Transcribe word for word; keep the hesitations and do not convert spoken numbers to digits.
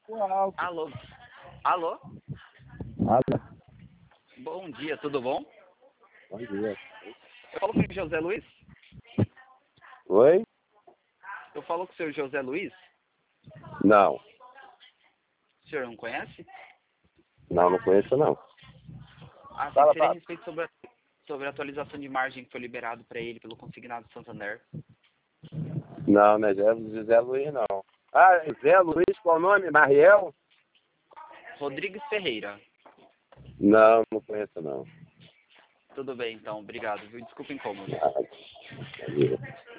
Alto. Alô? Alô? Alô. Bom dia, tudo bom? Bom dia. Eu falo com o José Luiz? Oi? Eu falo com o senhor José Luiz? Não. O senhor não conhece? Não, não conheço não. Ah, sim, Fala, seria a Fábio. respeito sobre a, sobre a atualização de margem que foi liberado para ele pelo consignado Santander. Não, não é Zé, Zé Luiz não. Ah, é Zé Luiz, qual o nome? Mariel? Rodrigues Ferreira. Não, não conheço não. Tudo bem, então. Obrigado, viu? Desculpa o incômodo. Ah,